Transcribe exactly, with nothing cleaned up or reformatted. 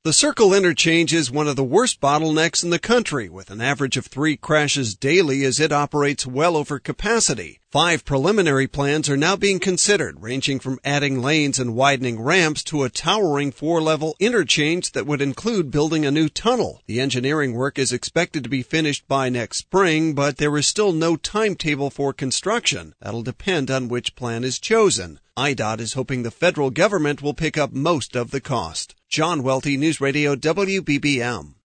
The Circle Interchange is one of the worst bottlenecks in the country, with an average of three crashes daily as it operates well over capacity. Five preliminary plans are now being considered, ranging from adding lanes and widening ramps to a towering four-level interchange that would include building a new tunnel. The engineering work is expected to be finished by next spring, but there is still no timetable for construction. That'll depend on which plan is chosen. I D O T is hoping the federal government will pick up most of the cost. John Welty, News Radio W B B M.